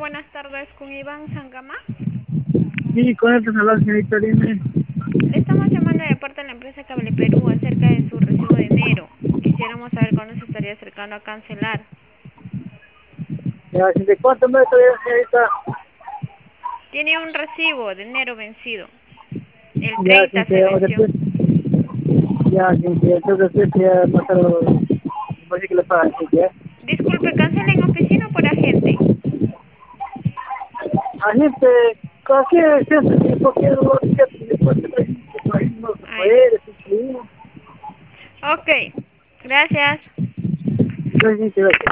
buenas tardes con Iván Sangama. Sí, con esto hablar, señorita, dime. Le estamos llamando de parte de la empresa Cable Perú acerca de su recibo de enero. Quisiéramos saber cuándo se estaría acercando a cancelar. Ya, ¿de cuánto me todavía, señorita? Tiene un recibo de enero vencido. El Ya, 30 sin se que, o venció. después, ya, sin que, entonces después ya no se lo, pues sí que le pagan, sí, ya. Disculpe, ¿cancela en oficina o por agente? Agente, cualquier, cualquier lugar que después no se Ay, puede, sí, ok. Gracias. sí, sí, sí,